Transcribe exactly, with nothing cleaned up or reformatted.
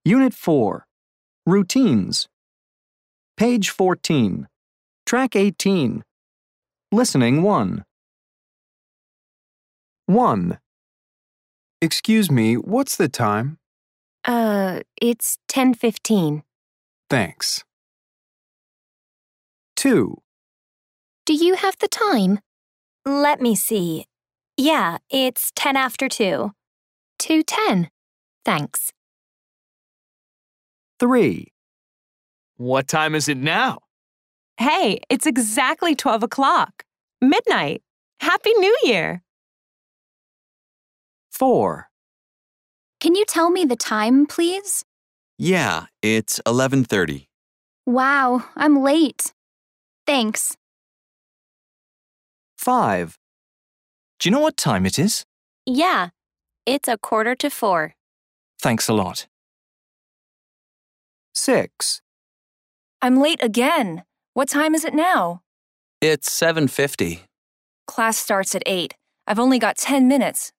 Unit four. Routines. Page fourteen. Track eighteen. Listening one. one. Excuse me, what's the time? Uh, it's ten fifteen. Thanks. two. Do you have the time? Let me see. Yeah, it's ten after two. two ten. Thanks. three. What time is it now? Hey, it's exactly twelve o'clock. Midnight. Happy New Year. four. Can you tell me the time, please? Yeah, it's eleven thirty. Wow, I'm late. Thanks. five. Do you know what time it is? Yeah, it's a quarter to four. Thanks a lot. six. I'm late again. What time is it now? It's seven fifty. Class starts at eight. I've only got ten minutes.